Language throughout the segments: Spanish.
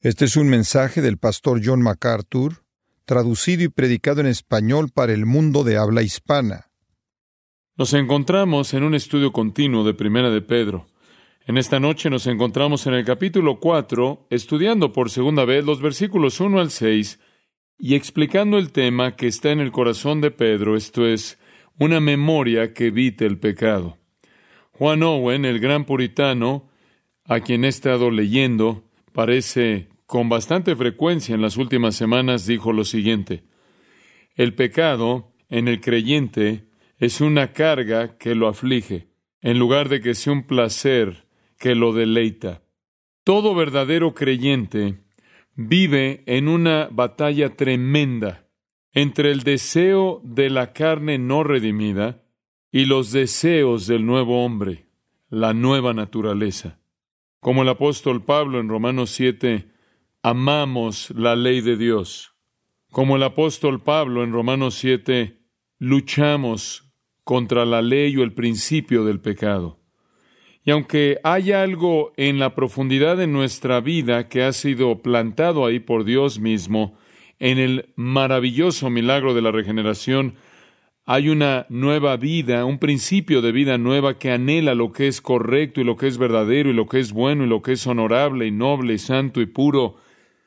Este es un mensaje del pastor John MacArthur, traducido y predicado en español para el mundo de habla hispana. Nos encontramos en un estudio continuo de Primera de Pedro. En esta noche nos encontramos en el capítulo 4, estudiando por segunda vez los versículos 1 al 6 y explicando el tema que está en el corazón de Pedro, esto es, una memoria que evite el pecado. John Owen, el gran puritano, a quien he estado leyendo, parece con bastante frecuencia en las últimas semanas, dijo lo siguiente: el pecado en el creyente es una carga que lo aflige, en lugar de que sea un placer que lo deleita. Todo verdadero creyente vive en una batalla tremenda entre el deseo de la carne no redimida y los deseos del nuevo hombre, la nueva naturaleza. Como el apóstol Pablo en Romanos 7, amamos la ley de Dios. Como el apóstol Pablo en Romanos 7, luchamos contra la ley o el principio del pecado. Y aunque haya algo en la profundidad de nuestra vida que ha sido plantado ahí por Dios mismo, en el maravilloso milagro de la regeneración, hay una nueva vida, un principio de vida nueva que anhela lo que es correcto y lo que es verdadero y lo que es bueno y lo que es honorable y noble y santo y puro.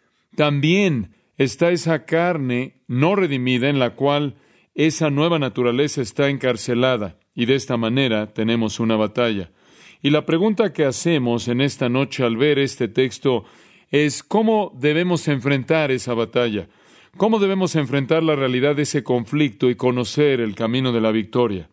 También está esa carne no redimida en la cual esa nueva naturaleza está encarcelada, y de esta manera tenemos una batalla. Y la pregunta que hacemos en esta noche al ver este texto es ¿cómo debemos enfrentar esa batalla? ¿Cómo debemos enfrentar la realidad de ese conflicto y conocer el camino de la victoria?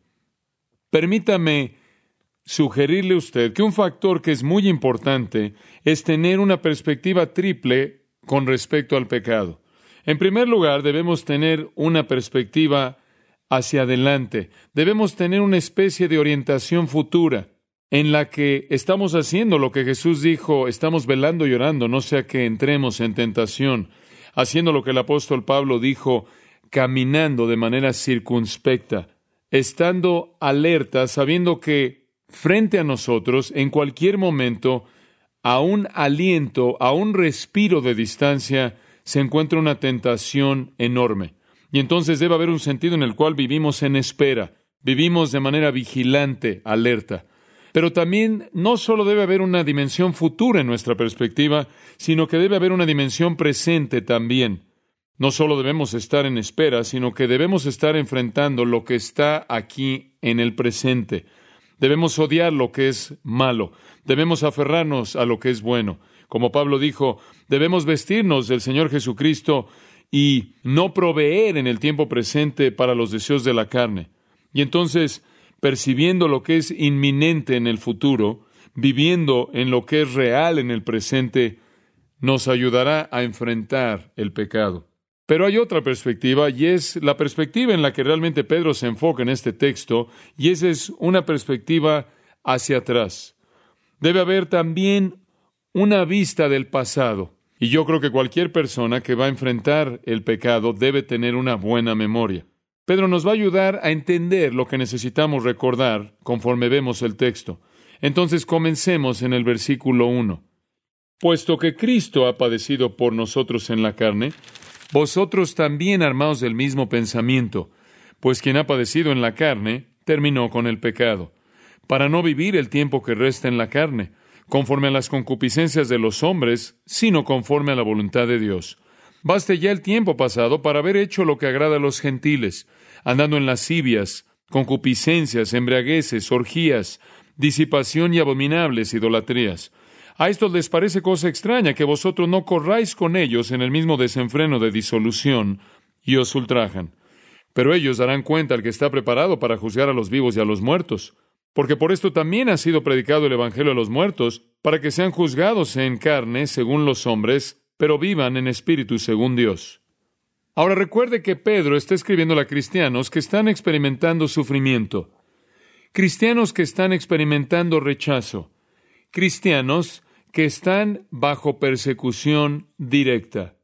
Permítame sugerirle a usted que un factor que es muy importante es tener una perspectiva triple con respecto al pecado. En primer lugar, debemos tener una perspectiva hacia adelante. Debemos tener una especie de orientación futura en la que estamos haciendo lo que Jesús dijo, estamos velando y orando, no sea que entremos en tentación, haciendo lo que el apóstol Pablo dijo, caminando de manera circunspecta, estando alerta, sabiendo que frente a nosotros, en cualquier momento, a un aliento, a un respiro de distancia, se encuentra una tentación enorme. Y entonces debe haber un sentido en el cual vivimos en espera, vivimos de manera vigilante, alerta. Pero también no solo debe haber una dimensión futura en nuestra perspectiva, sino que debe haber una dimensión presente también. No solo debemos estar en espera, sino que debemos estar enfrentando lo que está aquí en el presente. Debemos odiar lo que es malo. Debemos aferrarnos a lo que es bueno. Como Pablo dijo, debemos vestirnos del Señor Jesucristo y no proveer en el tiempo presente para los deseos de la carne. Y entonces, percibiendo lo que es inminente en el futuro, viviendo en lo que es real en el presente, nos ayudará a enfrentar el pecado. Pero hay otra perspectiva, y es la perspectiva en la que realmente Pedro se enfoca en este texto, y esa es una perspectiva hacia atrás. Debe haber también una vista del pasado, y yo creo que cualquier persona que va a enfrentar el pecado debe tener una buena memoria. Pedro nos va a ayudar a entender lo que necesitamos recordar conforme vemos el texto. Entonces comencemos en el versículo 1. Puesto que Cristo ha padecido por nosotros en la carne, vosotros también armaos del mismo pensamiento, pues quien ha padecido en la carne terminó con el pecado, para no vivir el tiempo que resta en la carne, conforme a las concupiscencias de los hombres, sino conforme a la voluntad de Dios. Baste ya el tiempo pasado para haber hecho lo que agrada a los gentiles, andando en lascivias, concupiscencias, embriagueces, orgías, disipación y abominables idolatrías. A estos les parece cosa extraña que vosotros no corráis con ellos en el mismo desenfreno de disolución y os ultrajan. Pero ellos darán cuenta al que está preparado para juzgar a los vivos y a los muertos. Porque por esto también ha sido predicado el Evangelio a los muertos, para que sean juzgados en carne según los hombres, pero vivan en espíritu según Dios. Ahora recuerde que Pedro está escribiendo a cristianos que están experimentando sufrimiento, cristianos que están experimentando rechazo, cristianos que están bajo persecución directa.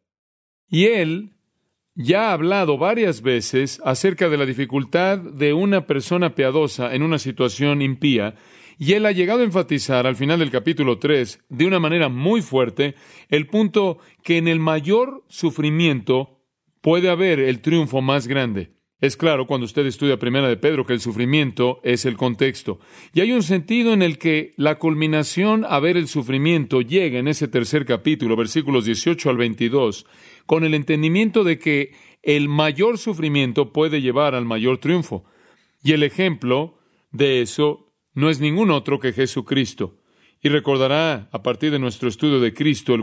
Y él ya ha hablado varias veces acerca de la dificultad de una persona piadosa en una situación impía, Y él ha llegado a enfatizar al final del capítulo 3, de una manera muy fuerte, el punto que en el mayor sufrimiento puede haber el triunfo más grande. Es claro, cuando usted estudia Primera de Pedro, que el sufrimiento es el contexto. Y hay un sentido en el que la culminación a ver el sufrimiento llega en ese tercer capítulo, versículos 18 al 22, con el entendimiento de que el mayor sufrimiento puede llevar al mayor triunfo. Y el ejemplo de eso no es ningún otro que Jesucristo. Y recordará, a partir de nuestro estudio de Cristo,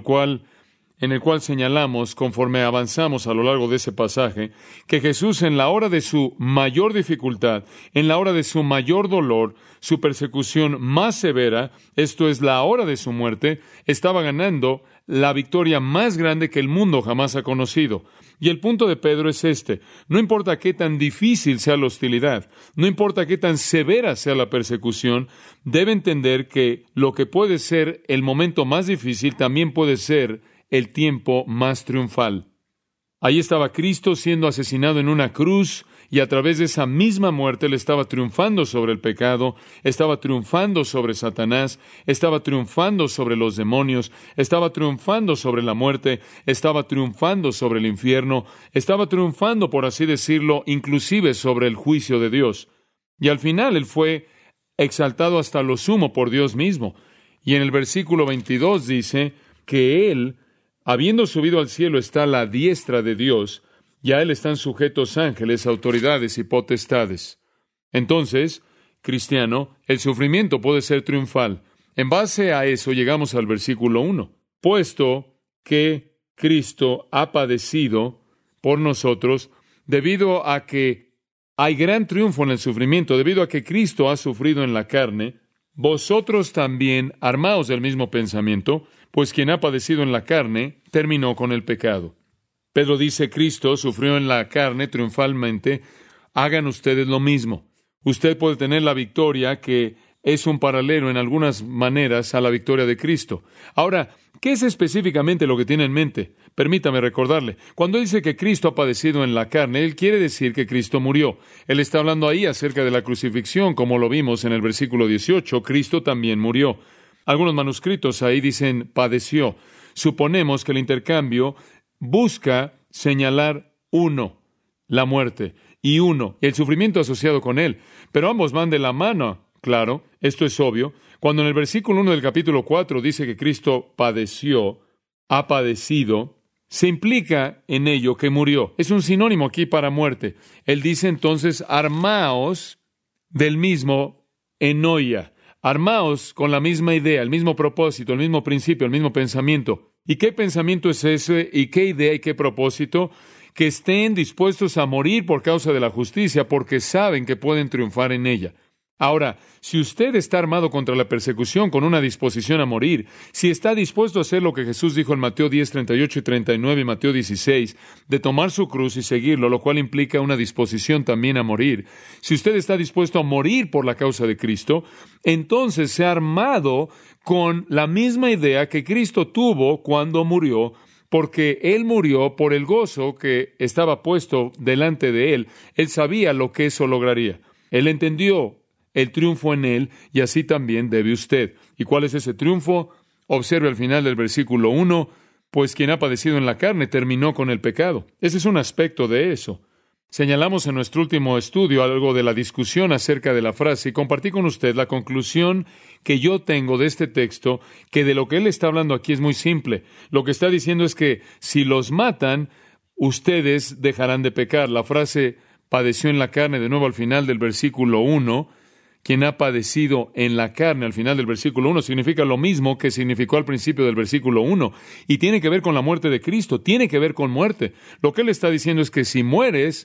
en el cual señalamos, conforme avanzamos a lo largo de ese pasaje, que Jesús en la hora de su mayor dificultad, en la hora de su mayor dolor, su persecución más severa, esto es la hora de su muerte, estaba ganando la victoria más grande que el mundo jamás ha conocido. Y el punto de Pedro es este: no importa qué tan difícil sea la hostilidad, no importa qué tan severa sea la persecución, debe entender que lo que puede ser el momento más difícil también puede ser el tiempo más triunfal. Ahí estaba Cristo siendo asesinado en una cruz, y a través de esa misma muerte Él estaba triunfando sobre el pecado, estaba triunfando sobre Satanás, estaba triunfando sobre los demonios, estaba triunfando sobre la muerte, estaba triunfando sobre el infierno, estaba triunfando, por así decirlo, inclusive sobre el juicio de Dios. Y al final Él fue exaltado hasta lo sumo por Dios mismo. Y en el versículo 22 dice que Él, habiendo subido al cielo, está a la diestra de Dios, y a Él están sujetos ángeles, autoridades y potestades. Entonces, cristiano, el sufrimiento puede ser triunfal. En base a eso llegamos al versículo 1. Puesto que Cristo ha padecido por nosotros, debido a que hay gran triunfo en el sufrimiento, debido a que Cristo ha sufrido en la carne, vosotros también armaos del mismo pensamiento, pues quien ha padecido en la carne terminó con el pecado. Pedro dice, Cristo sufrió en la carne triunfalmente, hagan ustedes lo mismo. Usted puede tener la victoria que es un paralelo en algunas maneras a la victoria de Cristo. Ahora, ¿qué es específicamente lo que tiene en mente? Permítame recordarle. Cuando dice que Cristo ha padecido en la carne, Él quiere decir que Cristo murió. Él está hablando ahí acerca de la crucifixión, como lo vimos en el versículo 18. Cristo también murió. Algunos manuscritos ahí dicen padeció. Suponemos que el intercambio busca señalar uno, la muerte, y uno, el sufrimiento asociado con él. Pero ambos van de la mano. Claro, esto es obvio. Cuando en el versículo 1 del capítulo 4 dice que Cristo padeció, ha padecido, se implica en ello que murió. Es un sinónimo aquí para muerte. Él dice entonces, armaos del mismo enoia. Armaos con la misma idea, el mismo propósito, el mismo principio, el mismo pensamiento. ¿Y qué pensamiento es ese? ¿Y qué idea y qué propósito? Que estén dispuestos a morir por causa de la justicia, porque saben que pueden triunfar en ella. Ahora, si usted está armado contra la persecución con una disposición a morir, si está dispuesto a hacer lo que Jesús dijo en Mateo 10, 38 y 39 y Mateo 16, de tomar su cruz y seguirlo, lo cual implica una disposición también a morir, si usted está dispuesto a morir por la causa de Cristo, entonces se ha armado con la misma idea que Cristo tuvo cuando murió, porque Él murió por el gozo que estaba puesto delante de Él. Él sabía lo que eso lograría. Él entendió el triunfo en Él, y así también debe usted. ¿Y cuál es ese triunfo? Observe al final del versículo 1, pues quien ha padecido en la carne terminó con el pecado. Ese es un aspecto de eso. Señalamos en nuestro último estudio algo de la discusión acerca de la frase, y compartí con usted la conclusión que yo tengo de este texto, que de lo que él está hablando aquí es muy simple. Lo que está diciendo es que si los matan, ustedes dejarán de pecar. La frase padeció en la carne, de nuevo al final del versículo 1, quien ha padecido en la carne, al final del versículo 1, significa lo mismo que significó al principio del versículo 1, y tiene que ver con la muerte de Cristo, tiene que ver con muerte. Lo que él está diciendo es que si mueres,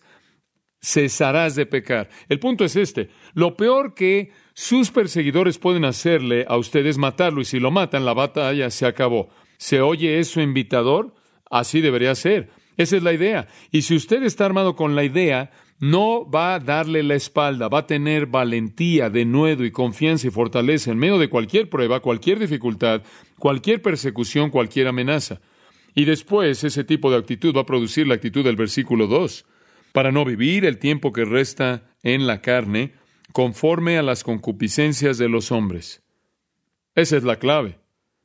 cesarás de pecar. El punto es este: lo peor que sus perseguidores pueden hacerle a usted es matarlo, y si lo matan, la batalla se acabó. ¿Se oye eso invitador? Así debería ser. Esa es la idea. Y si usted está armado con la idea, no va a darle la espalda, va a tener valentía, denuedo y confianza y fortaleza en medio de cualquier prueba, cualquier dificultad, cualquier persecución, cualquier amenaza. Y después ese tipo de actitud va a producir la actitud del versículo 2. Para no vivir el tiempo que resta en la carne conforme a las concupiscencias de los hombres. Esa es la clave.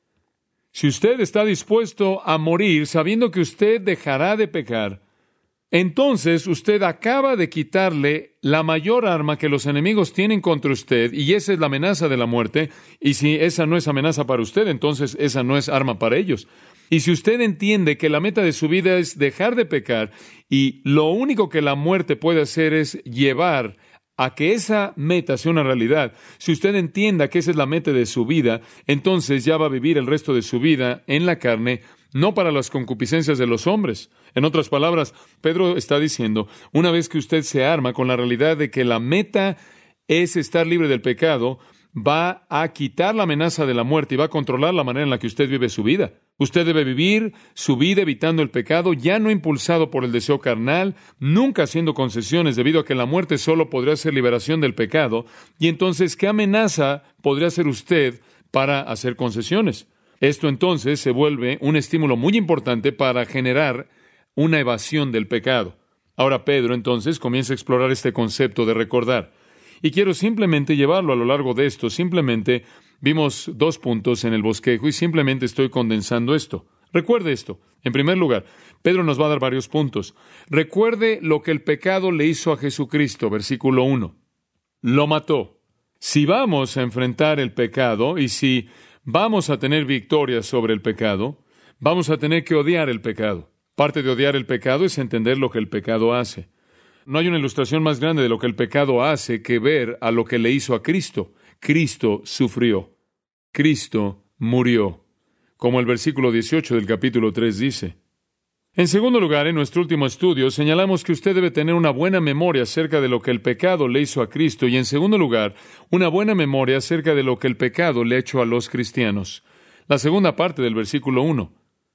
Si usted está dispuesto a morir sabiendo que usted dejará de pecar, entonces usted acaba de quitarle la mayor arma que los enemigos tienen contra usted, y esa es la amenaza de la muerte. Y si esa no es amenaza para usted, entonces esa no es arma para ellos. Y si usted entiende que la meta de su vida es dejar de pecar, y lo único que la muerte puede hacer es llevar a que esa meta sea una realidad, si usted entienda que esa es la meta de su vida, entonces ya va a vivir el resto de su vida en la carne, no para las concupiscencias de los hombres. En otras palabras, Pedro está diciendo, una vez que usted se arma con la realidad de que la meta es estar libre del pecado, va a quitar la amenaza de la muerte y va a controlar la manera en la que usted vive su vida. Usted debe vivir su vida evitando el pecado, ya no impulsado por el deseo carnal, nunca haciendo concesiones debido a que la muerte solo podría ser liberación del pecado. Y entonces, ¿qué amenaza podría hacer usted para hacer concesiones? Esto entonces se vuelve un estímulo muy importante para generar una evasión del pecado. Ahora Pedro entonces comienza a explorar este concepto de recordar. Y quiero simplemente llevarlo a lo largo de esto. Simplemente vimos 2 puntos en el bosquejo y simplemente estoy condensando esto. Recuerde esto. En primer lugar, Pedro nos va a dar varios puntos. Recuerde lo que el pecado le hizo a Jesucristo, versículo 1. Lo mató. Si vamos a enfrentar el pecado y si vamos a tener victoria sobre el pecado, vamos a tener que odiar el pecado. Parte de odiar el pecado es entender lo que el pecado hace. No hay una ilustración más grande de lo que el pecado hace que ver a lo que le hizo a Cristo. Cristo sufrió. Cristo murió. Como el versículo 18 del capítulo 3 dice. En segundo lugar, en nuestro último estudio, señalamos que usted debe tener una buena memoria acerca de lo que el pecado le hizo a Cristo y, en segundo lugar, una buena memoria acerca de lo que el pecado le ha hecho a los cristianos. La segunda parte del versículo 1.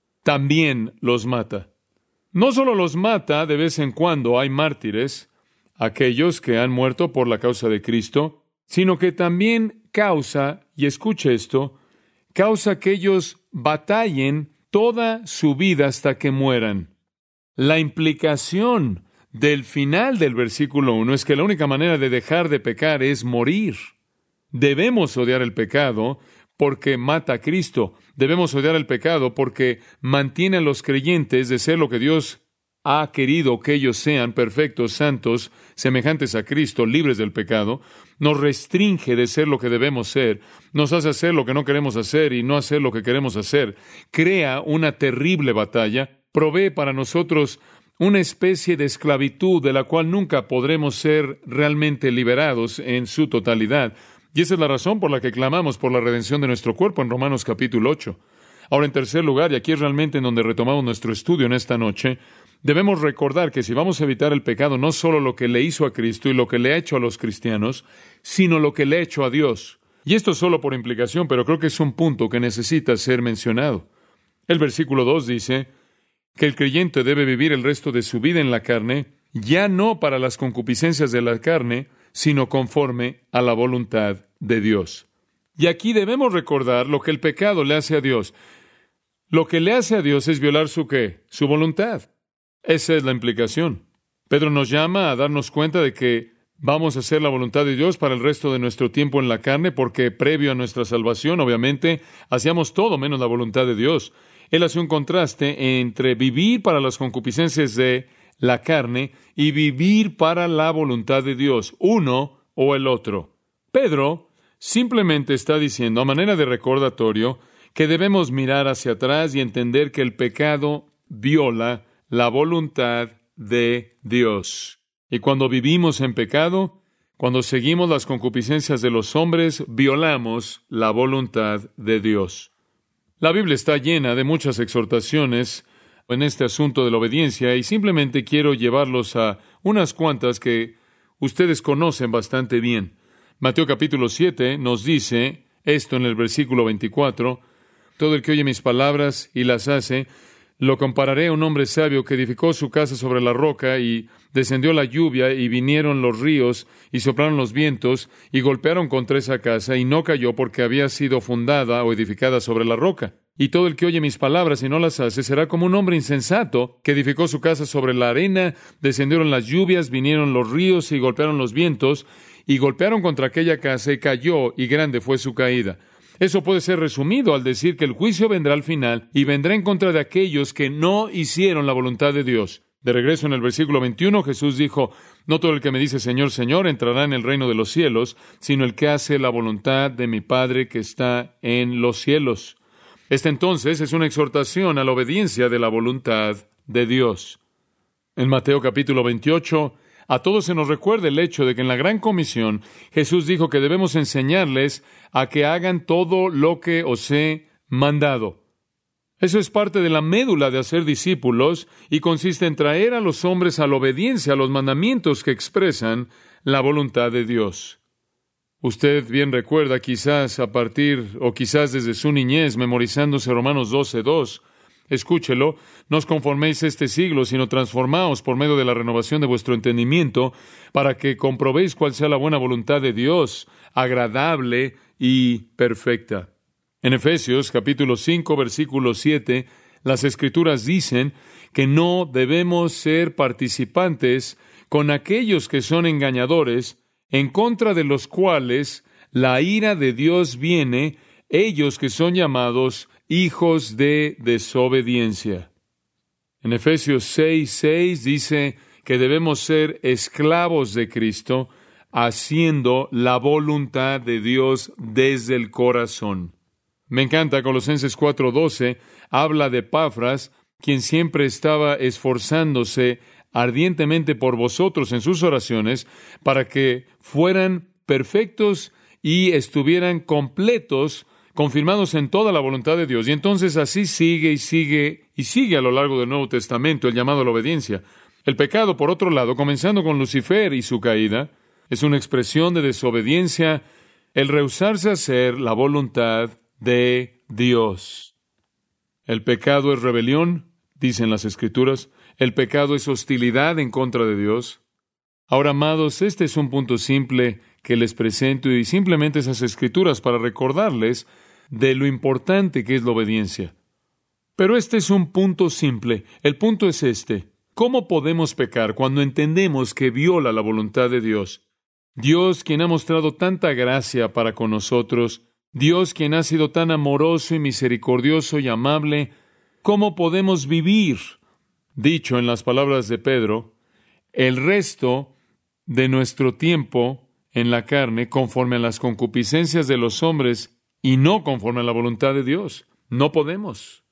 También los mata. No solo los mata, de vez en cuando hay mártires, aquellos que han muerto por la causa de Cristo, sino que también causa, y escuche esto, causa que ellos batallen toda su vida hasta que mueran. La implicación del final del versículo 1 es que la única manera de dejar de pecar es morir. Debemos odiar el pecado porque mata a Cristo. Debemos odiar el pecado porque mantiene a los creyentes de ser lo que Dios ha querido que ellos sean, perfectos, santos, semejantes a Cristo, libres del pecado. Nos restringe de ser lo que debemos ser, nos hace hacer lo que no queremos hacer y no hacer lo que queremos hacer. Crea una terrible batalla, provee para nosotros una especie de esclavitud de la cual nunca podremos ser realmente liberados en su totalidad. Y esa es la razón por la que clamamos por la redención de nuestro cuerpo en Romanos capítulo 8. Ahora, en tercer lugar, y aquí es realmente en donde retomamos nuestro estudio en esta noche, debemos recordar que si vamos a evitar el pecado, no solo lo que le hizo a Cristo y lo que le ha hecho a los cristianos, sino lo que le ha hecho a Dios. Y esto solo por implicación, pero creo que es un punto que necesita ser mencionado. El versículo 2 dice que el creyente debe vivir el resto de su vida en la carne, ya no para las concupiscencias de la carne, sino conforme a la voluntad de Dios. Y aquí debemos recordar lo que el pecado le hace a Dios. Lo que le hace a Dios es violar ¿su qué? Su voluntad. Esa es la implicación. Pedro nos llama a darnos cuenta de que vamos a hacer la voluntad de Dios para el resto de nuestro tiempo en la carne, porque previo a nuestra salvación, obviamente, hacíamos todo menos la voluntad de Dios. Él hace un contraste entre vivir para las concupiscencias de la carne y vivir para la voluntad de Dios, uno o el otro. Pedro simplemente está diciendo, a manera de recordatorio, que debemos mirar hacia atrás y entender que el pecado viola la voluntad de Dios. Y cuando vivimos en pecado, cuando seguimos las concupiscencias de los hombres, violamos la voluntad de Dios. La Biblia está llena de muchas exhortaciones en este asunto de la obediencia y simplemente quiero llevarlos a unas cuantas que ustedes conocen bastante bien. Mateo capítulo 7 nos dice esto en el versículo 24, todo el que oye mis palabras y las hace, lo compararé a un hombre sabio que edificó su casa sobre la roca y descendió la lluvia y vinieron los ríos y soplaron los vientos y golpearon contra esa casa y no cayó porque había sido fundada o edificada sobre la roca. Y todo el que oye mis palabras y no las hace será como un hombre insensato que edificó su casa sobre la arena, descendieron las lluvias, vinieron los ríos y golpearon los vientos y golpearon contra aquella casa y cayó, y grande fue su caída. Eso puede ser resumido al decir que el juicio vendrá al final y vendrá en contra de aquellos que no hicieron la voluntad de Dios. De regreso en el versículo 21, Jesús dijo, no todo el que me dice Señor, Señor entrará en el reino de los cielos, sino el que hace la voluntad de mi Padre que está en los cielos. Esta entonces es una exhortación a la obediencia de la voluntad de Dios. En Mateo capítulo 28, a todos se nos recuerda el hecho de que en la Gran Comisión Jesús dijo que debemos enseñarles a que hagan todo lo que os he mandado. Eso es parte de la médula de hacer discípulos y consiste en traer a los hombres a la obediencia a los mandamientos que expresan la voluntad de Dios. Usted bien recuerda, quizás a partir o quizás desde su niñez, memorizándose Romanos 12:2, escúchelo, no os conforméis a este siglo, sino transformaos por medio de la renovación de vuestro entendimiento, para que comprobéis cuál sea la buena voluntad de Dios, agradable y perfecta. En Efesios capítulo 5, versículo 7, las Escrituras dicen que no debemos ser participantes con aquellos que son engañadores, en contra de los cuales la ira de Dios viene, ellos que son llamados hijos de desobediencia. En Efesios 6:6 dice que debemos ser esclavos de Cristo, haciendo la voluntad de Dios desde el corazón. Me encanta, Colosenses 4:12 habla de Epafras, quien siempre estaba esforzándose ardientemente por vosotros en sus oraciones, para que fueran perfectos y estuvieran completos, confirmados en toda la voluntad de Dios. Y entonces así sigue a lo largo del Nuevo Testamento el llamado a la obediencia. El pecado, por otro lado, comenzando con Lucifer y su caída, es una expresión de desobediencia, el rehusarse a hacer la voluntad de Dios. El pecado es rebelión, dicen las Escrituras. El pecado es hostilidad en contra de Dios. Ahora, amados, este es un punto simple que les presento y simplemente esas Escrituras para recordarles de lo importante que es la obediencia. Pero este es un punto simple. El punto es este. ¿Cómo podemos pecar cuando entendemos que viola la voluntad de Dios? Dios, quien ha mostrado tanta gracia para con nosotros, Dios, quien ha sido tan amoroso y misericordioso y amable, ¿cómo podemos vivir? Dicho en las palabras de Pedro, el resto de nuestro tiempo en la carne conforme a las concupiscencias de los hombres y no conforme a la voluntad de Dios. No podemos.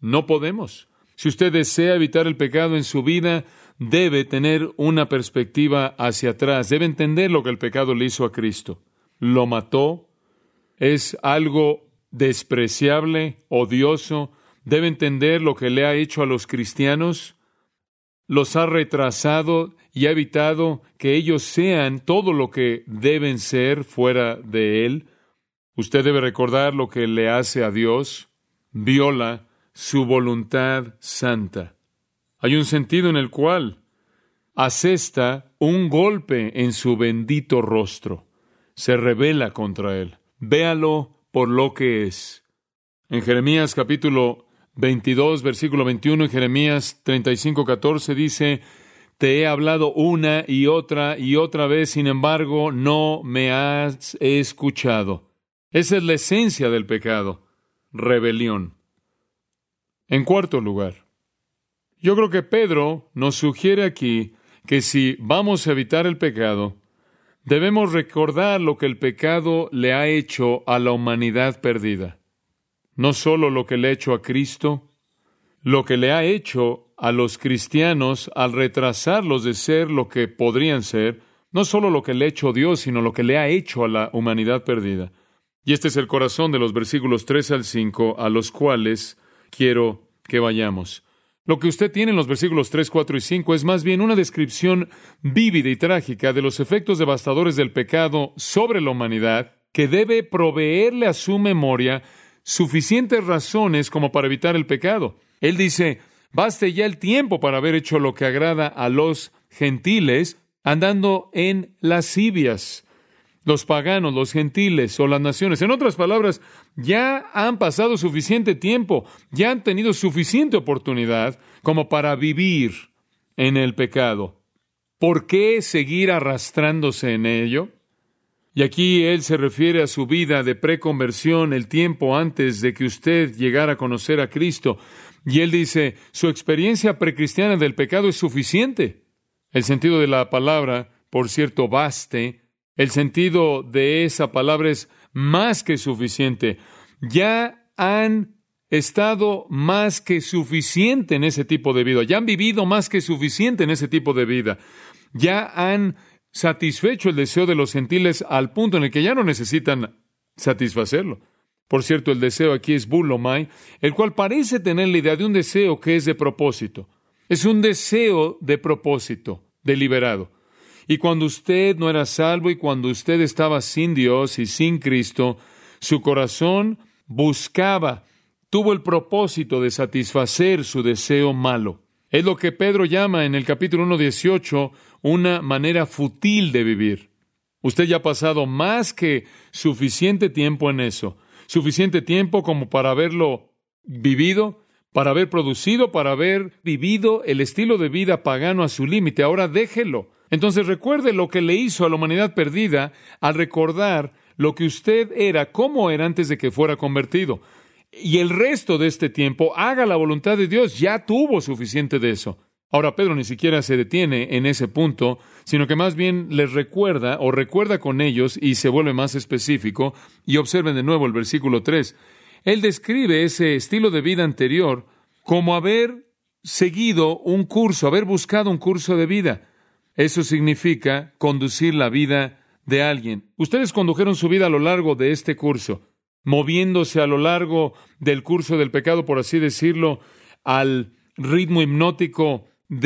Si usted desea evitar el pecado en su vida, debe tener una perspectiva hacia atrás. Debe entender lo que el pecado le hizo a Cristo. Lo mató. Es algo despreciable, odioso. Debe entender lo que le ha hecho a los cristianos. Los ha retrasado y ha evitado que ellos sean todo lo que deben ser fuera de Él. Usted debe recordar lo que le hace a Dios. Viola su voluntad santa. Hay un sentido en el cual asesta un golpe en su bendito rostro. Se rebela contra Él. Véalo por lo que es. En Jeremías capítulo 22, versículo 21, y Jeremías 35:14 dice, te he hablado una y otra vez, sin embargo, no me has escuchado. Esa es la esencia del pecado, rebelión. En cuarto lugar, yo creo que Pedro nos sugiere aquí que si vamos a evitar el pecado, debemos recordar lo que el pecado le ha hecho a la humanidad perdida. No solo lo que le ha hecho a Cristo, lo que le ha hecho a los cristianos al retrasarlos de ser lo que podrían ser, no solo lo que le ha hecho Dios, sino lo que le ha hecho a la humanidad perdida. Y este es el corazón de los versículos 3 al 5, a los cuales quiero que vayamos. Lo que usted tiene en los versículos 3, 4 y 5 es más bien una descripción vívida y trágica de los efectos devastadores del pecado sobre la humanidad, que debe proveerle a su memoria suficientes razones como para evitar el pecado. Él dice, baste ya el tiempo para haber hecho lo que agrada a los gentiles, andando en lascivias. Los paganos, los gentiles o las naciones. En otras palabras, ya han pasado suficiente tiempo, ya han tenido suficiente oportunidad como para vivir en el pecado. ¿Por qué seguir arrastrándose en ello? Y aquí él se refiere a su vida de preconversión, el tiempo antes de que usted llegara a conocer a Cristo. Y él dice, su experiencia precristiana del pecado es suficiente. El sentido de la palabra, por cierto, baste, el sentido de esa palabra es más que suficiente. Ya han estado más que suficiente en ese tipo de vida. Ya han vivido más que suficiente en ese tipo de vida. Ya han satisfecho el deseo de los gentiles al punto en el que ya no necesitan satisfacerlo. Por cierto, el deseo aquí es bulomai, el cual parece tener la idea de un deseo que es de propósito. Es un deseo de propósito, deliberado. Y cuando usted no era salvo y cuando usted estaba sin Dios y sin Cristo, su corazón buscaba, tuvo el propósito de satisfacer su deseo malo. Es lo que Pedro llama en el capítulo 1:18 una manera fútil de vivir. Usted ya ha pasado más que suficiente tiempo en eso. Suficiente tiempo como para haberlo vivido, para haber producido, para haber vivido el estilo de vida pagano a su límite. Ahora déjelo. Entonces recuerde lo que le hizo a la humanidad perdida al recordar lo que usted era, cómo era antes de que fuera convertido. Y el resto de este tiempo, haga la voluntad de Dios. Ya tuvo suficiente de eso. Ahora, Pedro ni siquiera se detiene en ese punto, sino que más bien les recuerda o recuerda con ellos y se vuelve más específico. Y observen de nuevo el versículo 3. Él describe ese estilo de vida anterior como haber seguido un curso, haber buscado un curso de vida. Eso significa conducir la vida de alguien. Ustedes condujeron su vida a lo largo de este curso, moviéndose a lo largo del curso del pecado, por así decirlo, al ritmo hipnótico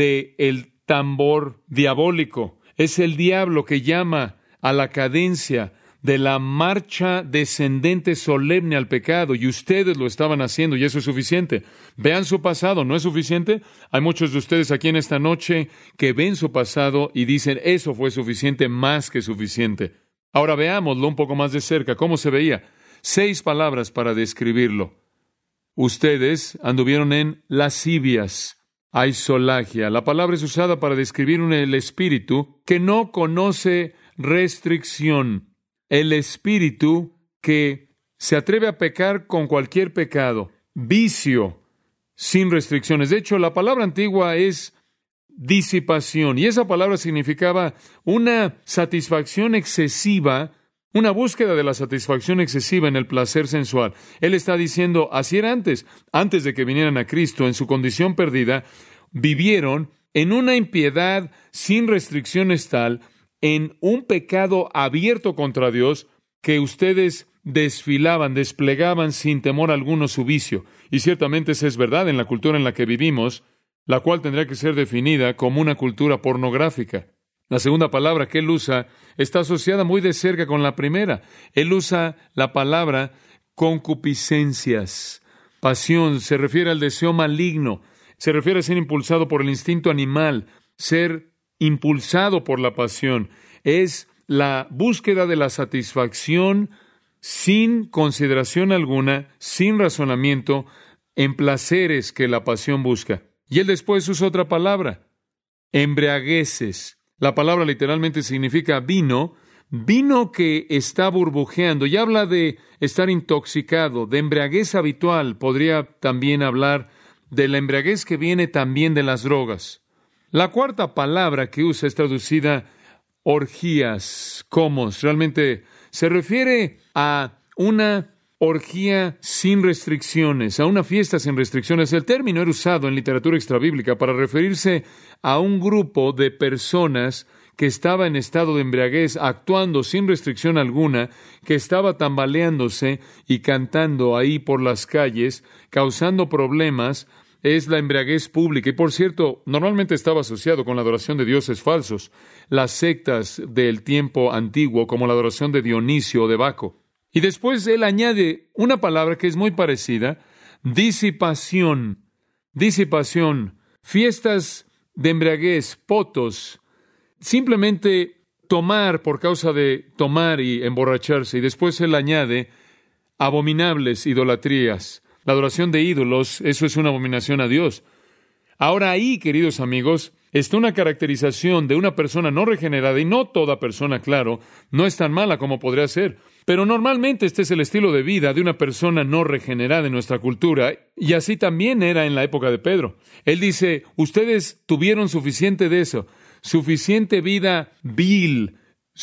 del tambor diabólico. Es el diablo que llama a la cadencia de la marcha descendente solemne al pecado, y ustedes lo estaban haciendo, y eso es suficiente. Vean su pasado, ¿no es suficiente? Hay muchos de ustedes aquí en esta noche que ven su pasado y dicen, eso fue suficiente, más que suficiente. Ahora veámoslo un poco más de cerca, ¿cómo se veía? 6 palabras para describirlo. Ustedes anduvieron en lascivias, aisolagia. La palabra es usada para describir el espíritu que no conoce restricción. El espíritu que se atreve a pecar con cualquier pecado. Vicio, sin restricciones. De hecho, la palabra antigua es disipación, y esa palabra significaba una satisfacción excesiva, una búsqueda de la satisfacción excesiva en el placer sensual. Él está diciendo, así era antes de que vinieran a Cristo, en su condición perdida, vivieron en una impiedad sin restricciones tal, en un pecado abierto contra Dios, que ustedes desfilaban, desplegaban sin temor alguno su vicio. Y ciertamente esa es verdad en la cultura en la que vivimos, la cual tendría que ser definida como una cultura pornográfica. La segunda palabra que él usa está asociada muy de cerca con la primera. Él usa la palabra concupiscencias. Pasión se refiere al deseo maligno, se refiere a ser impulsado por el instinto animal, ser impulsado por la pasión. Es la búsqueda de la satisfacción sin consideración alguna, sin razonamiento, en placeres que la pasión busca. Y él después usa otra palabra, embriagueces. La palabra literalmente significa vino que está burbujeando, y habla de estar intoxicado, de embriaguez habitual. Podría también hablar de la embriaguez que viene también de las drogas. La cuarta palabra que usa es traducida orgías, comos. Realmente se refiere a una orgía sin restricciones, a una fiesta sin restricciones. El término era usado en literatura extrabíblica para referirse a un grupo de personas que estaba en estado de embriaguez, actuando sin restricción alguna, que estaba tambaleándose y cantando ahí por las calles, causando problemas. Es la embriaguez pública. Y por cierto, normalmente estaba asociado con la adoración de dioses falsos, las sectas del tiempo antiguo, como la adoración de Dionisio o de Baco. Y después él añade una palabra que es muy parecida, disipación. Disipación, fiestas de embriaguez, potos, simplemente tomar por causa de tomar y emborracharse. Y después él añade abominables idolatrías. La adoración de ídolos, eso es una abominación a Dios. Ahora ahí, queridos amigos, está una caracterización de una persona no regenerada, y no toda persona, claro, no es tan mala como podría ser. Pero normalmente este es el estilo de vida de una persona no regenerada en nuestra cultura, y así también era en la época de Pedro. Él dice, ustedes tuvieron suficiente de eso, suficiente vida vil,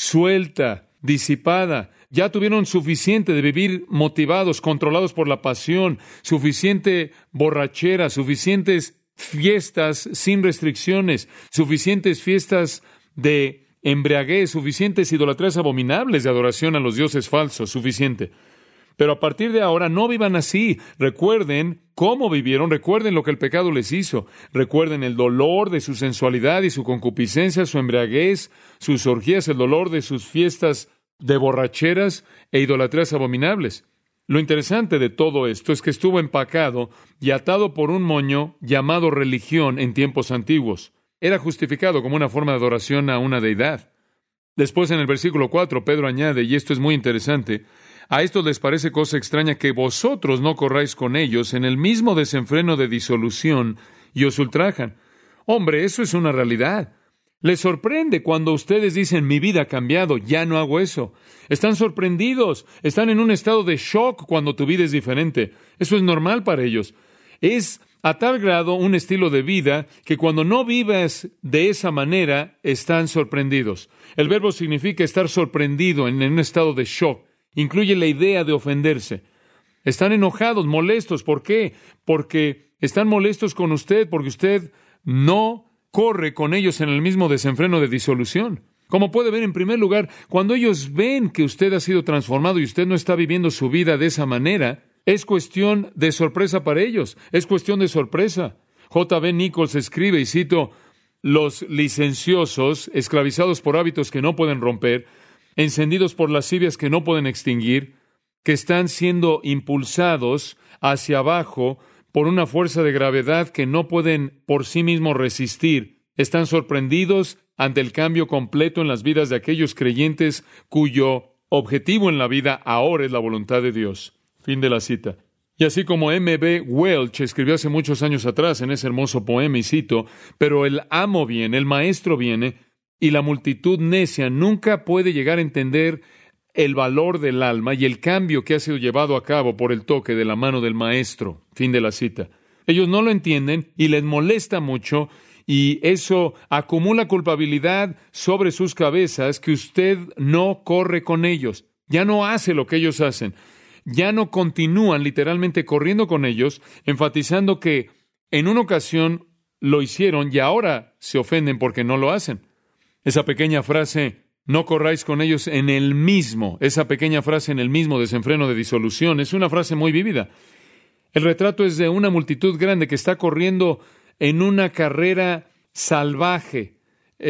suelta, disipada. Ya tuvieron suficiente de vivir motivados, controlados por la pasión, suficiente borrachera, suficientes fiestas sin restricciones, suficientes fiestas de embriaguez, suficientes idolatrías abominables de adoración a los dioses falsos, suficiente. Pero a partir de ahora no vivan así. Recuerden cómo vivieron, recuerden lo que el pecado les hizo, recuerden el dolor de su sensualidad y su concupiscencia, su embriaguez, sus orgías, el dolor de sus fiestas de borracheras e idolatrías abominables. Lo interesante de todo esto es que estuvo empacado y atado por un moño llamado religión en tiempos antiguos. Era justificado como una forma de adoración a una deidad. Después, en el versículo 4, Pedro añade, y esto es muy interesante, a estos les parece cosa extraña que vosotros no corráis con ellos en el mismo desenfreno de disolución y os ultrajan. Hombre, eso es una realidad. Les sorprende cuando ustedes dicen, mi vida ha cambiado, ya no hago eso. Están sorprendidos, están en un estado de shock cuando tu vida es diferente. Eso es normal para ellos. Es a tal grado un estilo de vida que cuando no vives de esa manera, están sorprendidos. El verbo significa estar sorprendido en un estado de shock. Incluye la idea de ofenderse. Están enojados, molestos. ¿Por qué? Porque están molestos con usted, porque usted no corre con ellos en el mismo desenfreno de disolución. Como puede ver, en primer lugar, cuando ellos ven que usted ha sido transformado y usted no está viviendo su vida de esa manera, es cuestión de sorpresa para ellos. Es cuestión de sorpresa. J.B. Nichols escribe, y cito, los licenciosos, esclavizados por hábitos que no pueden romper, encendidos por lascivias que no pueden extinguir, que están siendo impulsados hacia abajo por una fuerza de gravedad que no pueden por sí mismos resistir, están sorprendidos ante el cambio completo en las vidas de aquellos creyentes cuyo objetivo en la vida ahora es la voluntad de Dios. Fin de la cita. Y así como M.B. Welch escribió hace muchos años atrás en ese hermoso poema, y cito, pero el amo viene, el maestro viene, y la multitud necia nunca puede llegar a entender el valor del alma y el cambio que ha sido llevado a cabo por el toque de la mano del maestro. Fin de la cita. Ellos no lo entienden y les molesta mucho, y eso acumula culpabilidad sobre sus cabezas, que usted no corre con ellos, ya no hace lo que ellos hacen, ya no continúan literalmente corriendo con ellos, enfatizando que en una ocasión lo hicieron y ahora se ofenden porque no lo hacen. Esa pequeña frase, no corráis con ellos en el mismo, esa pequeña frase en el mismo desenfreno de disolución, es una frase muy vívida. El retrato es de una multitud grande que está corriendo en una carrera salvaje,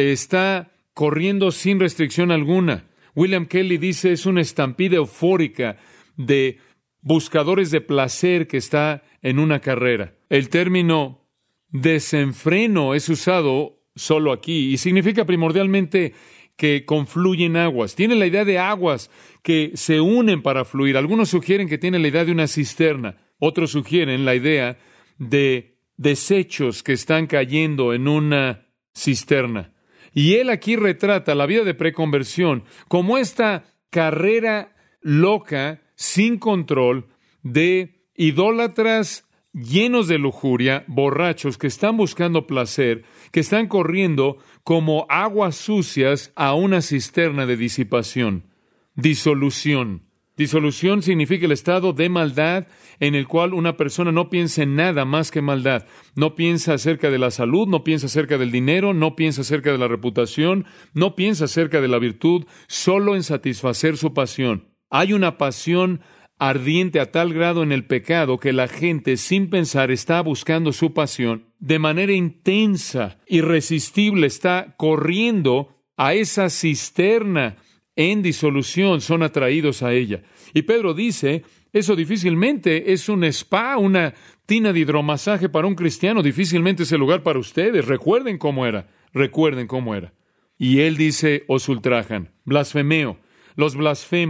está corriendo sin restricción alguna. William Kelly dice, es una estampida eufórica de buscadores de placer que está en una carrera. El término desenfreno es usado solo aquí y significa primordialmente que confluyen aguas. Tiene la idea de aguas que se unen para fluir. Algunos sugieren que tiene la idea de una cisterna. Otros sugieren la idea de desechos que están cayendo en una cisterna. Y él aquí retrata la vida de preconversión como esta carrera loca, sin control, de idólatras llenos de lujuria, borrachos que están buscando placer, que están corriendo como aguas sucias a una cisterna de disipación. Disolución. Disolución significa el estado de maldad en el cual una persona no piensa en nada más que maldad. No piensa acerca de la salud, no piensa acerca del dinero, no piensa acerca de la reputación, no piensa acerca de la virtud, solo en satisfacer su pasión. Hay una pasión ardiente a tal grado en el pecado que la gente, sin pensar, está buscando su pasión de manera intensa, irresistible, está corriendo a esa cisterna en disolución, son atraídos a ella. Y Pedro dice, eso difícilmente es un spa, una tina de hidromasaje para un cristiano, difícilmente es el lugar para ustedes. Recuerden cómo era. Y él dice, os ultrajan, blasfemeo, los blasfeman,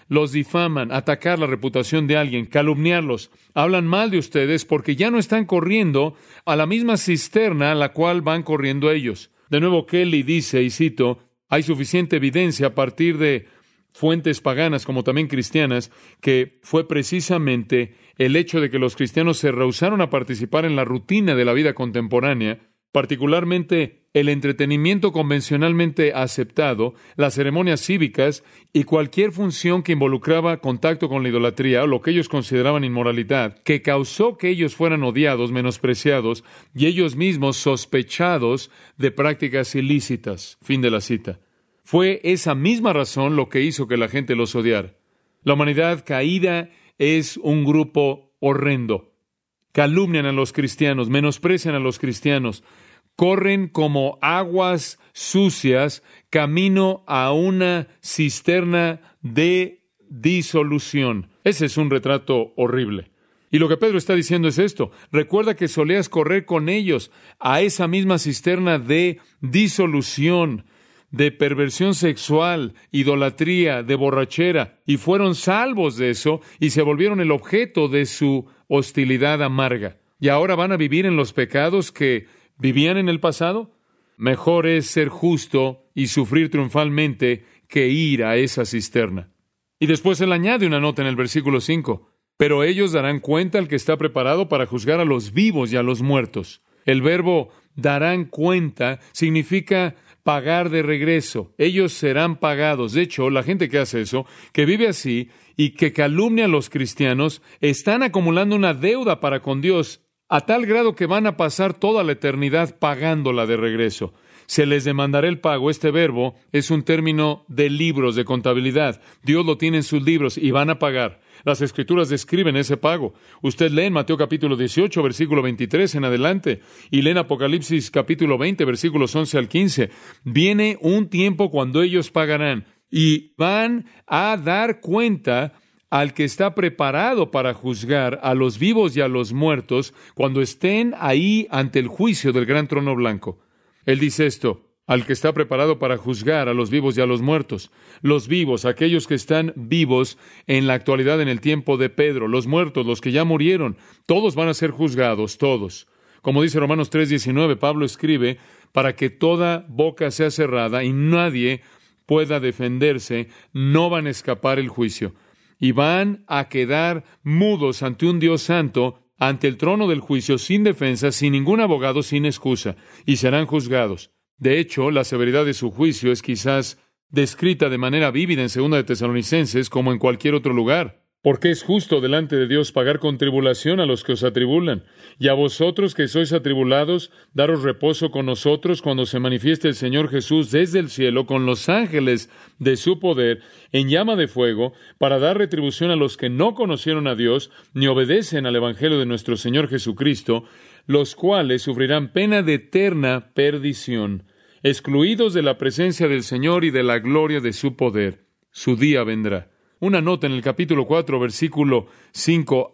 los difaman, atacar la reputación de alguien, calumniarlos, hablan mal de ustedes porque ya no están corriendo a la misma cisterna a la cual van corriendo ellos. De nuevo, Kelly dice, y cito, hay suficiente evidencia a partir de fuentes paganas como también cristianas, que fue precisamente el hecho de que los cristianos se rehusaron a participar en la rutina de la vida contemporánea, particularmente el entretenimiento convencionalmente aceptado, las ceremonias cívicas y cualquier función que involucraba contacto con la idolatría o lo que ellos consideraban inmoralidad, que causó que ellos fueran odiados, menospreciados y ellos mismos sospechados de prácticas ilícitas. Fin de la cita. Fue esa misma razón lo que hizo que la gente los odiara. La humanidad caída es un grupo horrendo. Calumnian a los cristianos, menosprecian a los cristianos, corren como aguas sucias camino a una cisterna de disolución. Ese es un retrato horrible. Y lo que Pedro está diciendo es esto. Recuerda que solías correr con ellos a esa misma cisterna de disolución, de perversión sexual, idolatría, de borrachera, y fueron salvos de eso y se volvieron el objeto de su hostilidad amarga. ¿Y ahora van a vivir en los pecados que vivían en el pasado? Mejor es ser justo y sufrir triunfalmente que ir a esa cisterna. Y después él añade una nota en el versículo 5. Pero ellos darán cuenta al que está preparado para juzgar a los vivos y a los muertos. El verbo darán cuenta significa pagar de regreso. Ellos serán pagados. De hecho, la gente que hace eso, que vive así y que calumnia a los cristianos, están acumulando una deuda para con Dios a tal grado que van a pasar toda la eternidad pagándola de regreso. Se les demandará el pago. Este verbo es un término de libros de contabilidad. Dios lo tiene en sus libros y van a pagar. Las Escrituras describen ese pago. Usted lee en Mateo capítulo 18, versículo 23 en adelante, y lee en Apocalipsis capítulo 20, versículos 11 al 15. Viene un tiempo cuando ellos pagarán y van a dar cuenta al que está preparado para juzgar a los vivos y a los muertos cuando estén ahí ante el juicio del gran trono blanco. Él dice esto, al que está preparado para juzgar a los vivos y a los muertos. Los vivos, aquellos que están vivos en la actualidad en el tiempo de Pedro. Los muertos, los que ya murieron, todos van a ser juzgados, todos. Como dice Romanos 3:19, Pablo escribe, para que toda boca sea cerrada y nadie pueda defenderse, no van a escapar el juicio. Y van a quedar mudos ante un Dios santo, ante el trono del juicio, sin defensa, sin ningún abogado, sin excusa, y serán juzgados. De hecho, la severidad de su juicio es quizás descrita de manera vívida en 2 de Tesalonicenses como en cualquier otro lugar. Porque es justo delante de Dios pagar con tribulación a los que os atribulan. Y a vosotros que sois atribulados, daros reposo con nosotros cuando se manifieste el Señor Jesús desde el cielo con los ángeles de su poder en llama de fuego, para dar retribución a los que no conocieron a Dios ni obedecen al Evangelio de nuestro Señor Jesucristo, los cuales sufrirán pena de eterna perdición, excluidos de la presencia del Señor y de la gloria de su poder. Su día vendrá. Una nota en el capítulo 4, versículo 5,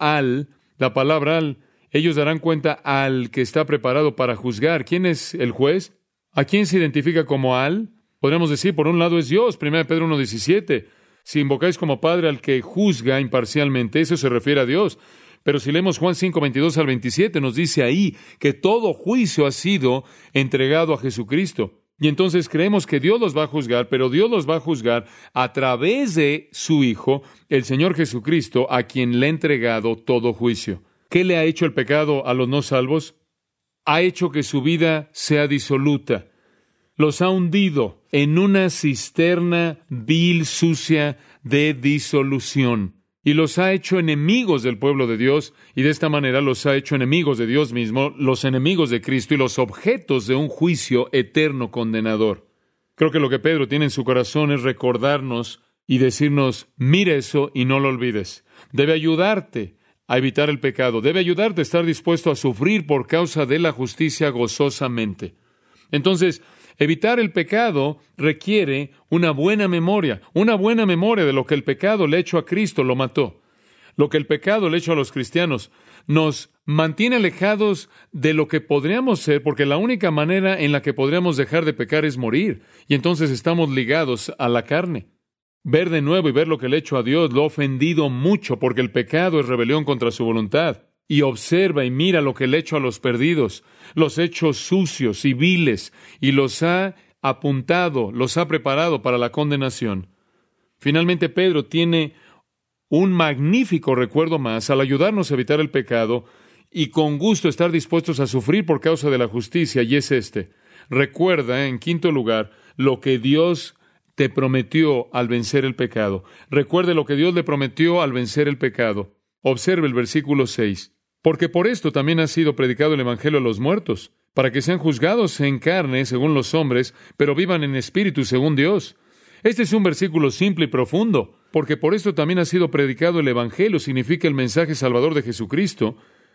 la palabra al, ellos darán cuenta al que está preparado para juzgar. ¿Quién es el juez? ¿A quién se identifica como al? Podríamos decir, por un lado es Dios, 1 Pedro 1:17. Si invocáis como Padre al que juzga imparcialmente, eso se refiere a Dios. Pero si leemos Juan 5:22 al 27, nos dice ahí que todo juicio ha sido entregado a Jesucristo. Y entonces creemos que Dios los va a juzgar, pero Dios los va a juzgar a través de su Hijo, el Señor Jesucristo, a quien le ha entregado todo juicio. ¿Qué le ha hecho el pecado a los no salvos? Ha hecho que su vida sea disoluta. Los ha hundido en una cisterna vil, sucia, de disolución. Y los ha hecho enemigos del pueblo de Dios, y de esta manera los ha hecho enemigos de Dios mismo, los enemigos de Cristo y los objetos de un juicio eterno condenador. Creo que lo que Pedro tiene en su corazón es recordarnos y decirnos, mira eso y no lo olvides. Debe ayudarte a evitar el pecado, debe ayudarte a estar dispuesto a sufrir por causa de la justicia gozosamente. Entonces, evitar el pecado requiere una buena memoria de lo que el pecado le ha hecho a Cristo, lo mató. Lo que el pecado le ha hecho a los cristianos nos mantiene alejados de lo que podríamos ser, porque la única manera en la que podríamos dejar de pecar es morir, y entonces estamos ligados a la carne. ver de nuevo y ver lo que le he hecho a Dios, lo ha ofendido mucho porque el pecado es rebelión contra su voluntad. Y observa y mira lo que le he hecho a los perdidos, los he hecho sucios y viles, y los ha apuntado, los ha preparado para la condenación. Finalmente, Pedro tiene un magnífico recuerdo más al ayudarnos a evitar el pecado y con gusto estar dispuestos a sufrir por causa de la justicia, y es este. Recuerda, en quinto lugar, lo que Dios te prometió al vencer el pecado. Recuerde lo que Dios le prometió al vencer el pecado. Observe el versículo 6. Porque por esto también ha sido predicado el Evangelio a los muertos, para que sean juzgados en carne según los hombres, pero vivan en espíritu según Dios. Este es un versículo simple y profundo, porque por esto también ha sido predicado el Evangelio, significa el mensaje salvador de Jesucristo,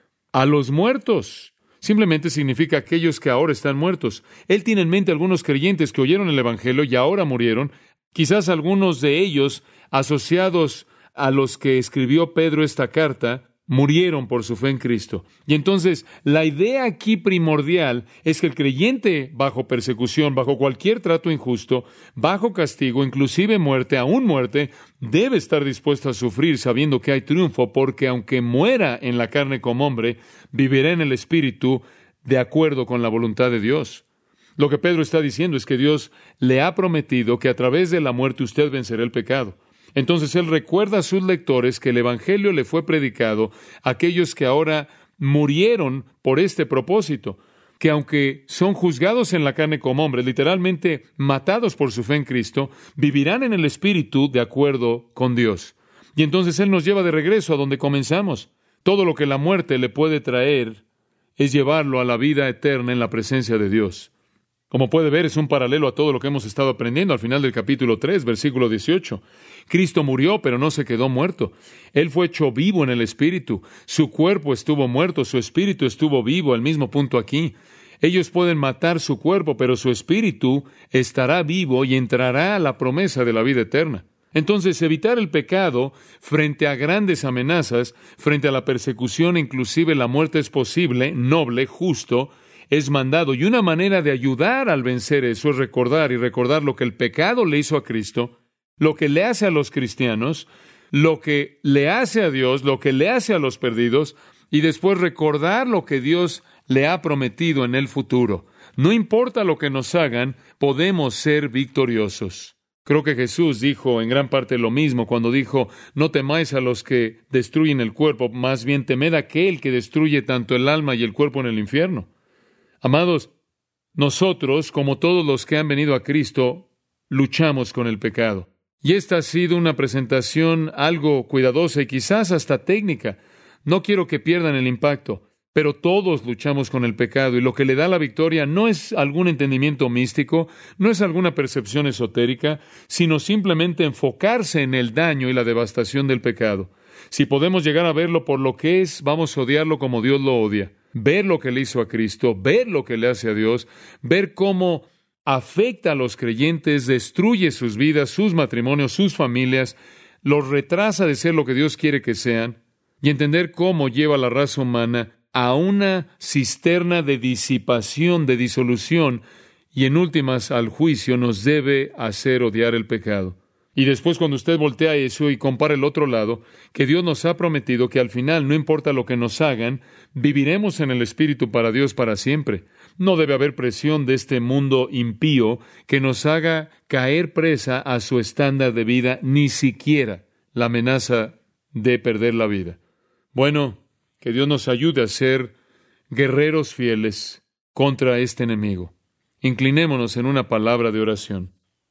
a los muertos. Simplemente significa aquellos que ahora están muertos. Él tiene en mente algunos creyentes que oyeron el Evangelio y ahora murieron, quizás algunos de ellos asociados a los que escribió Pedro esta carta, murieron por su fe en Cristo. Y entonces, la idea aquí primordial es que el creyente bajo persecución, bajo cualquier trato injusto, bajo castigo, inclusive muerte, aún muerte, debe estar dispuesto a sufrir sabiendo que hay triunfo, porque aunque muera en la carne como hombre, vivirá en el Espíritu de acuerdo con la voluntad de Dios. Lo que Pedro está diciendo es que Dios le ha prometido que a través de la muerte usted vencerá el pecado. Entonces él recuerda a sus lectores que el Evangelio le fue predicado a aquellos que ahora murieron por este propósito, que aunque son juzgados en la carne como hombres, literalmente matados por su fe en Cristo, vivirán en el Espíritu de acuerdo con Dios. Y entonces él nos lleva de regreso a donde comenzamos. Todo lo que la muerte le puede traer es llevarlo a la vida eterna en la presencia de Dios. Como puede ver, es un paralelo a todo lo que hemos estado aprendiendo al final del capítulo 3, versículo 18. Cristo murió, pero no se quedó muerto. Él fue hecho vivo en el Espíritu. Su cuerpo estuvo muerto, su espíritu estuvo vivo, al mismo punto aquí. Ellos pueden matar su cuerpo, pero su espíritu estará vivo y entrará a la promesa de la vida eterna. Entonces, evitar el pecado frente a grandes amenazas, frente a la persecución, inclusive la muerte es posible, noble, justo, es mandado, y una manera de ayudar al vencer eso es recordar lo que el pecado le hizo a Cristo, lo que le hace a los cristianos, lo que le hace a Dios, lo que le hace a los perdidos, y después recordar lo que Dios le ha prometido en el futuro. No importa lo que nos hagan, podemos ser victoriosos. Creo que Jesús dijo en gran parte lo mismo cuando dijo, no temáis a los que destruyen el cuerpo, más bien temed a aquel que destruye tanto el alma y el cuerpo en el infierno. Amados, nosotros, como todos los que han venido a Cristo, luchamos con el pecado. Y esta ha sido una presentación algo cuidadosa y quizás hasta técnica. No quiero que pierdan el impacto, pero todos luchamos con el pecado y lo que le da la victoria no es algún entendimiento místico, no es alguna percepción esotérica, sino simplemente enfocarse en el daño y la devastación del pecado. Si podemos llegar a verlo por lo que es, vamos a odiarlo como Dios lo odia. Ver lo que le hizo a Cristo, ver lo que le hace a Dios, ver cómo afecta a los creyentes, destruye sus vidas, sus matrimonios, sus familias, los retrasa de ser lo que Dios quiere que sean, y entender cómo lleva a la raza humana a una cisterna de disipación, de disolución, y en últimas al juicio nos debe hacer odiar el pecado. Y después cuando usted voltea eso y compara el otro lado, que Dios nos ha prometido que al final, no importa lo que nos hagan, viviremos en el Espíritu para Dios para siempre. No debe haber presión de este mundo impío que nos haga caer presa a su estándar de vida, ni siquiera la amenaza de perder la vida. Bueno, que Dios nos ayude a ser guerreros fieles contra este enemigo. Inclinémonos en una palabra de oración.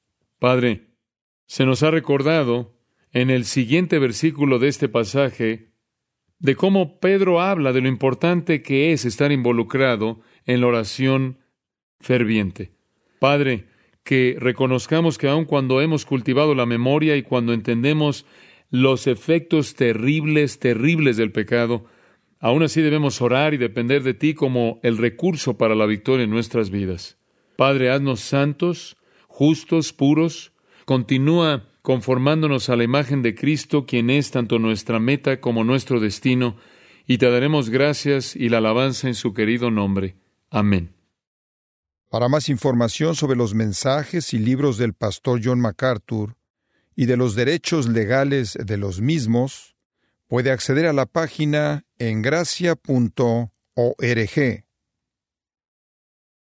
Padre, se nos ha recordado en el siguiente versículo de este pasaje de cómo Pedro habla de lo importante que es estar involucrado en la oración ferviente. Padre, que reconozcamos que aun cuando hemos cultivado la memoria y cuando entendemos los efectos terribles del pecado, aún así debemos orar y depender de Ti como el recurso para la victoria en nuestras vidas. Padre, haznos santos, justos, puros. Continúa conformándonos a la imagen de Cristo, quien es tanto nuestra meta como nuestro destino, y te daremos gracias y la alabanza en su querido nombre. Amén. Para más información sobre los mensajes y libros del pastor John MacArthur, y de los derechos legales de los mismos, puede acceder a la página en gracia.org.